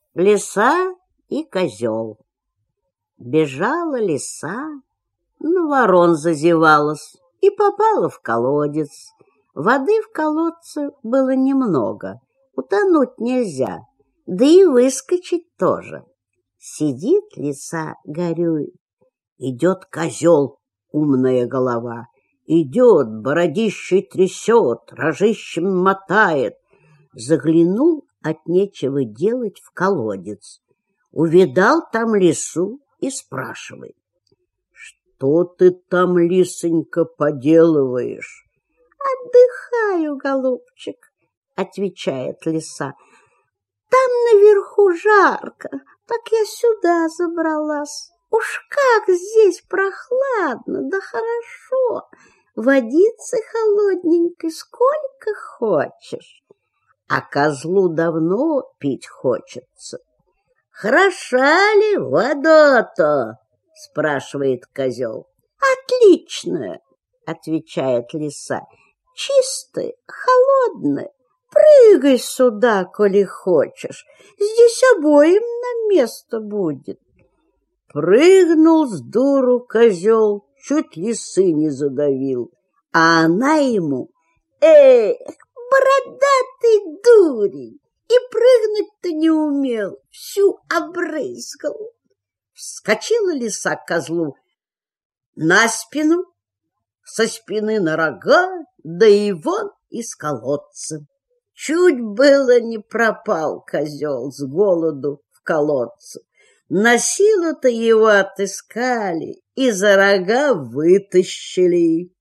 Лиса и козел. Бежала лиса, на ворон зазевалась и попала в колодец. Воды в колодце было немного, утонуть нельзя, да и выскочить тоже. Сидит лиса, горюет. Идет козел, умная голова. Идет, бородищей трясет, рожищем мотает. Заглянул от нечего делать в колодец. Увидал там лису и спрашивает: «Что ты там, лисонька, поделываешь?» «Отдыхаю, голубчик», — отвечает лиса. «Там наверху жарко, так я сюда забралась. Уж как здесь прохладно, да хорошо. Водицы холодненькой сколько хочешь. А козлу давно пить хочется». «Хороша ли вода-то?» — спрашивает козел. «Отличная», — отвечает лиса. «Чистая, холодная. Прыгай сюда, коли хочешь. Здесь обоим на место будет». Прыгнул с дуру козел, чуть лисы не задавил, а она ему: «Эх, бородатый дурень, и прыгнуть-то не умел, всю обрызгал». Вскочила лиса к козлу на спину, со спины на рога, да и вон из колодца. Чуть было не пропал козел с голоду в колодце. На силу-то его отыскали и за рога вытащили.